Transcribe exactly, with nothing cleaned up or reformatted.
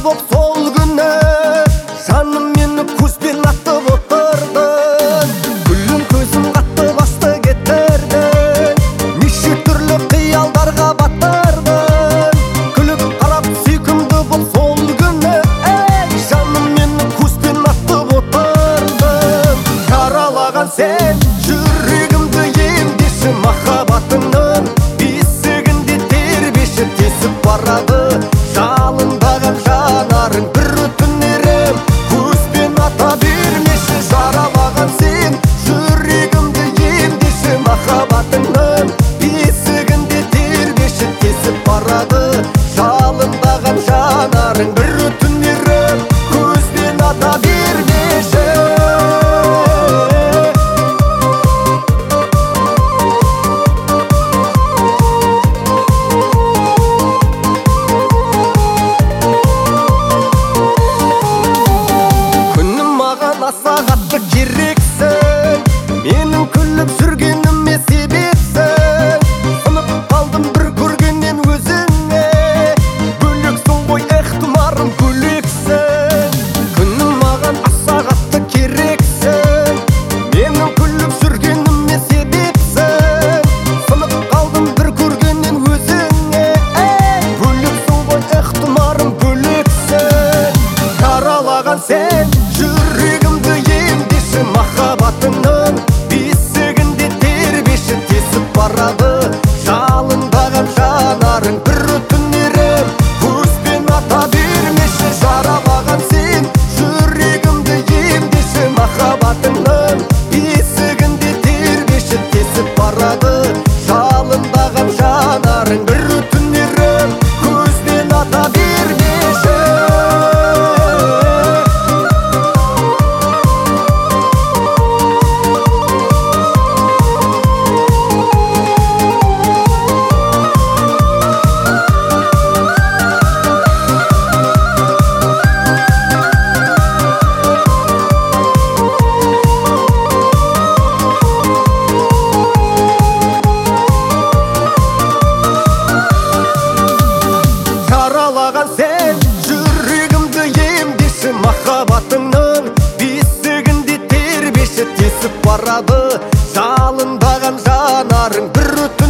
боп сол күні жаным мені көзбен атып отырдың. Гүлім көзім қатты басты кетірдің, неше түрлі қиялдарға батырдың. Күліп қарап сүйкімді боп сол күні жаным мені көзбен атып отырдың. Жаралаған сен жүрегімді емдеші, махаббатыңның бесігінде тербеші тесіп барады жалындаған жанарың. Bir өтінерім көзбен ата бермеші, жаралаған сен жүрегімді емдеші, махаббатыңның бесігінде тербеші тесіп барады жалындаған жанарың. Bir өтінерім көзбен ата бермеші. Аса қатты керексің, менің күліп жүргеніме себепсің. Сынып қалдым бір көргеннен өзіңе, бөлексің ғой ықтимарым бөлексің. Күнім маған аса қатты керексің, менің күліп жүргеніме себепсің. Сынып қалдым бір көргеннен өзіңе, бөлексің ғой ықтимарым бөлексің. Жаралаған сен жүрегімді емдеші, махаббатыңның бесігінде тербеші тесіп барады жалындаған жанарың. Bir өтінерім көзбен ата бермеші, жаралаған сен жүрегімді емдеші, махаббатыңның бесігінде тербеші тесіп барады жалындаған жанарың. Bir өтінерім көзбен ата бермеші. Жаралаған сен жүрегімді емдеші, махаббатыңның бесігінде тербеші тесіп барады жалындаған жанарың. Bir өтінерім